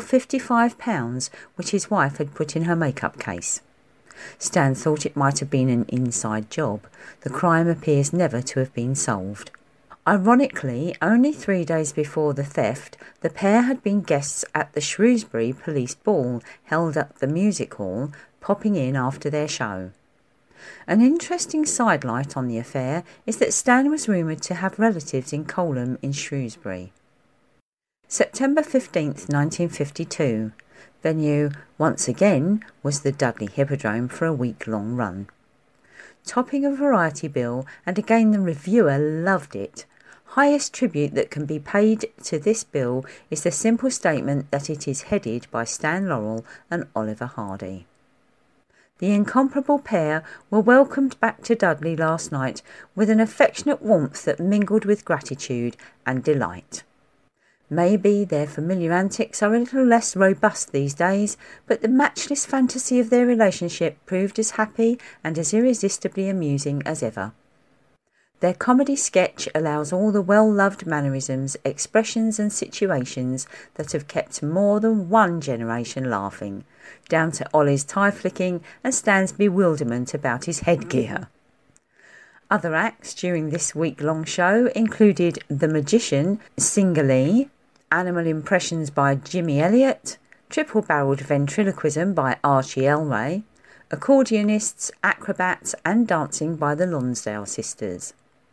£55 which his wife had put in her makeup case. Stan thought it might have been an inside job. The crime appears never to have been solved. Ironically, only 3 days before the theft, the pair had been guests at the Shrewsbury Police Ball held at the Music Hall, popping in after their show. An interesting sidelight on the affair is that Stan was rumoured to have relatives in Colham in Shrewsbury. September 15th, 1952. Venue, once again, was the Dudley Hippodrome for a week-long run. Topping a variety bill, and again the reviewer loved it. Highest tribute that can be paid to this bill is the simple statement that it is headed by Stan Laurel and Oliver Hardy. The incomparable pair were welcomed back to Dudley last night with an affectionate warmth that mingled with gratitude and delight. Maybe their familiar antics are a little less robust these days, but the matchless fantasy of their relationship proved as happy and as irresistibly amusing as ever. Their comedy sketch allows all the well-loved mannerisms, expressions and situations that have kept more than one generation laughing, down to Ollie's tie-flicking and Stan's bewilderment about his headgear. Other acts during this week-long show included The Magician, Singalee, Animal Impressions by Jimmy Elliott, Triple-Barreled Ventriloquism by Archie Elray, Accordionists, Acrobats and Dancing by the Lonsdale Sisters.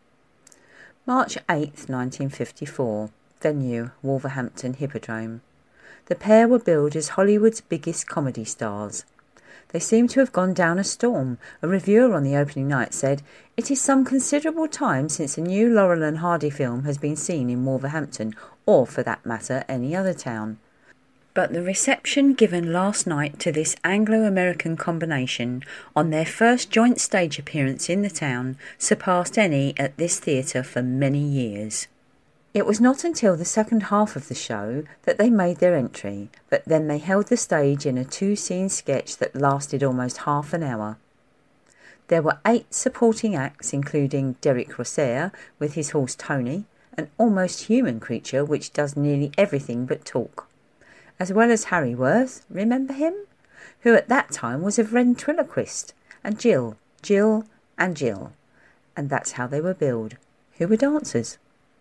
March 8th, 1954. Venue, Wolverhampton Hippodrome. The pair were billed as Hollywood's biggest comedy stars. They seem to have gone down a storm. A reviewer on the opening night said, "It is some considerable time since a new Laurel and Hardy film has been seen in Wolverhampton, or for that matter any other town." But the reception given last night to this Anglo-American combination on their first joint stage appearance in the town surpassed any at this theatre for many years. It was not until the second half of the show that they made their entry, but then they held the stage in a two-scene sketch that lasted almost half an hour. There were 8 supporting acts, including Derek Rosaire with his horse Tony, an almost human creature which does nearly everything but talk, as well as Harry Worth, remember him? Who at that time was a ventriloquist, and Jill, and that's how they were billed, who were dancers.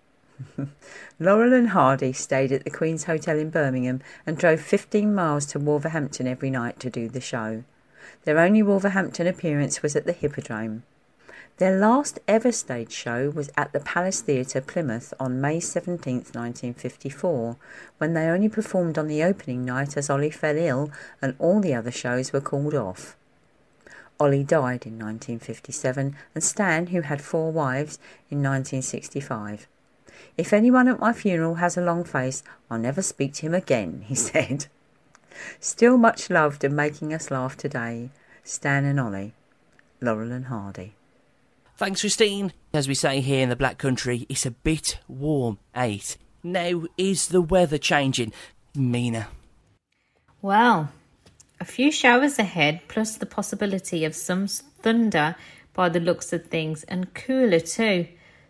Laurel and Hardy stayed at the Queen's Hotel in Birmingham and drove 15 miles to Wolverhampton every night to do the show. Their only Wolverhampton appearance was at the Hippodrome. Their last ever stage show was at the Palace Theatre, Plymouth, on May 17, 1954, when they only performed on the opening night as Ollie fell ill and all the other shows were called off. Ollie died in 1957 and Stan, who had 4 wives, in 1965. "If anyone at my funeral has a long face, I'll never speak to him again," he said. Still much loved and making us laugh today. Stan and Ollie. Laurel and Hardy. Thanks, Christine. As we say here in the Black Country, it's a bit warm, 8. Now, is the weather changing? Mina. Well, a few showers ahead, plus the possibility of some thunder by the looks of things, and cooler too.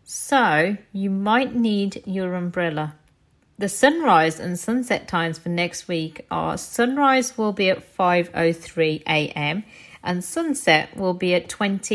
So, you might need your umbrella. The sunrise and sunset times for next week are: sunrise will be at 5:03 a.m. and sunset will be at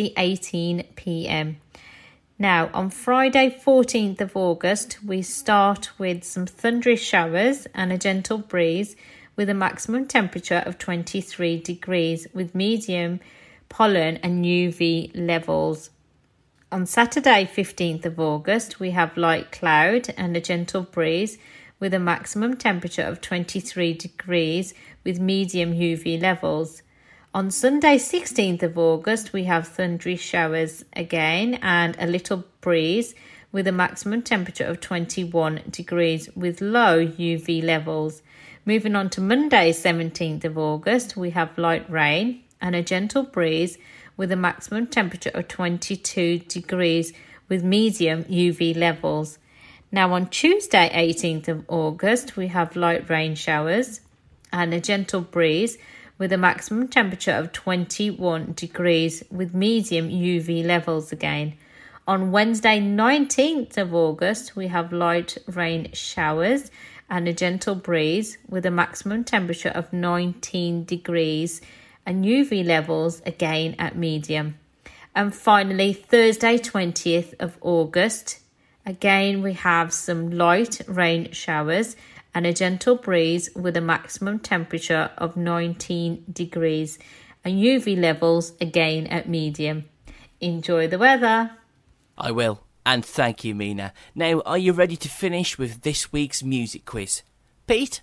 20:18 p.m. Now, on Friday 14th of August, we start with some thundery showers and a gentle breeze with a maximum temperature of 23 degrees with medium pollen and UV levels. On Saturday 15th of August, we have light cloud and a gentle breeze with a maximum temperature of 23 degrees with medium UV levels. On Sunday 16th of August, we have thundery showers again and a little breeze with a maximum temperature of 21 degrees with low UV levels. Moving on to Monday 17th of August, we have light rain and a gentle breeze with a maximum temperature of 22 degrees with medium UV levels. Now on Tuesday 18th of August, we have light rain showers and a gentle breeze with a maximum temperature of 21 degrees with medium UV levels again. On Wednesday 19th of August, we have light rain showers and a gentle breeze with a maximum temperature of 19 degrees and UV levels again at medium. And finally, Thursday 20th of August, again we have some light rain showers and a gentle breeze with a maximum temperature of 19 degrees and UV levels again at medium. Enjoy the weather. I will, and thank you, Mina. Now, are you ready to finish with this week's music quiz? Pete?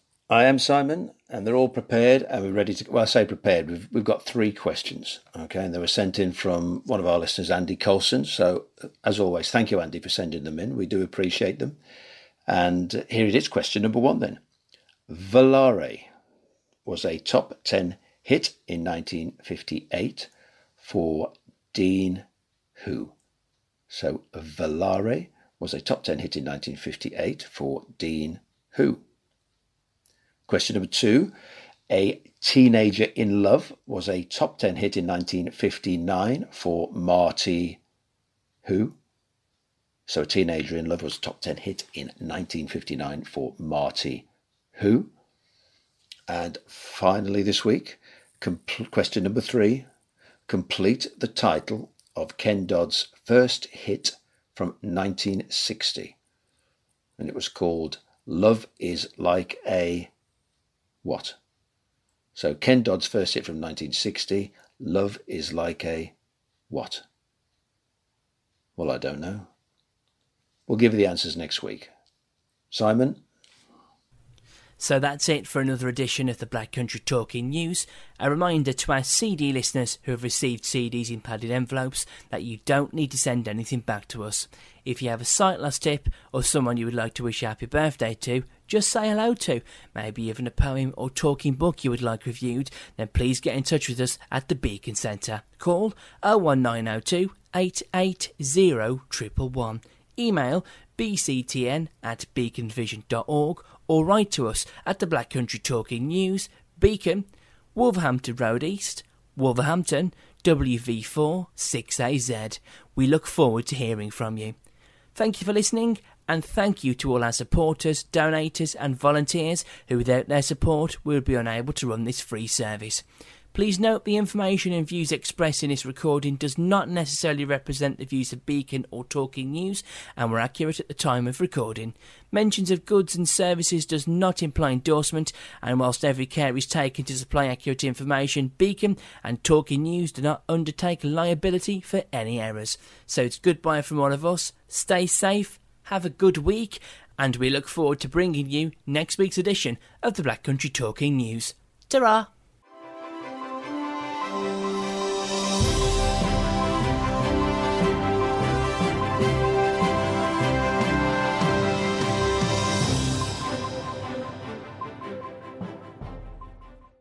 I am, Simon, and they're all prepared, and we're ready to... Well, I say prepared. We've got 3 questions, okay, and they were sent in from one of our listeners, Andy Colson. So, as always, thank you, Andy, for sending them in. We do appreciate them. And here it is, question number 1 then. Volare was a top 10 hit in 1958 for Dean who? So, Volare was a top 10 hit in 1958 for Dean who? Question number 2, A Teenager in Love was a top 10 hit in 1959 for Marty who? So A Teenager in Love was a top 10 hit in 1959 for Marty who? And finally this week, question number 3, complete the title of Ken Dodd's first hit from 1960. And it was called Love is Like a... what? So Ken Dodd's first hit from 1960, Love is Like a what? Well, I don't know. We'll give you the answers next week. Simon? So that's it for another edition of the Black Country Talking News. A reminder to our CD listeners who have received CDs in padded envelopes that you don't need to send anything back to us. If you have a sight loss tip or someone you would like to wish a happy birthday to, just say hello to, maybe even a poem or talking book you would like reviewed, then please get in touch with us at the Beacon Centre. Call 01902 880 111. Email bctn@beaconvision.org or write to us at the Black Country Talking News, Beacon, Wolverhampton Road East, Wolverhampton, WV4 6AZ. We look forward to hearing from you. Thank you for listening, and thank you to all our supporters, donators and volunteers who without their support we would be unable to run this free service. Please note the information and views expressed in this recording does not necessarily represent the views of Beacon or Talking News and were accurate at the time of recording. Mentions of goods and services does not imply endorsement, and whilst every care is taken to supply accurate information, Beacon and Talking News do not undertake liability for any errors. So it's goodbye from all of us, stay safe, have a good week, and we look forward to bringing you next week's edition of the Black Country Talking News. Ta-ra!